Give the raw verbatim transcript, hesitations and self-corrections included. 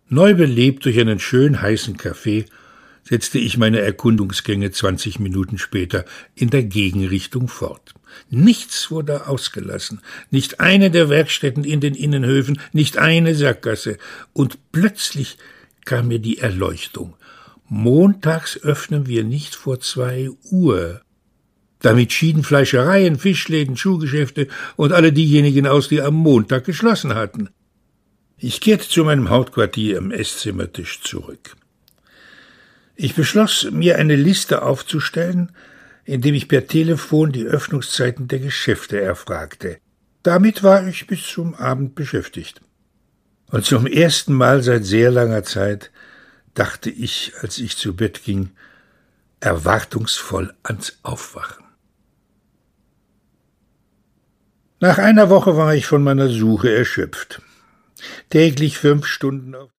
Neu belebt durch einen schön heißen Kaffee setzte ich meine Erkundungsgänge zwanzig Minuten später in der Gegenrichtung fort. Nichts wurde ausgelassen, nicht eine der Werkstätten in den Innenhöfen, nicht eine Sackgasse. Und plötzlich kam mir die Erleuchtung. Montags öffnen wir nicht vor zwei Uhr. Damit schieden Fleischereien, Fischläden, Schuhgeschäfte und alle diejenigen aus, die am Montag geschlossen hatten. Ich kehrte zu meinem Hauptquartier am Esszimmertisch zurück. Ich beschloss, mir eine Liste aufzustellen, indem ich per Telefon die Öffnungszeiten der Geschäfte erfragte. Damit war ich bis zum Abend beschäftigt. Und zum ersten Mal seit sehr langer Zeit dachte ich, als ich zu Bett ging, erwartungsvoll ans Aufwachen. Nach einer Woche war ich von meiner Suche erschöpft. Täglich fünf Stunden auf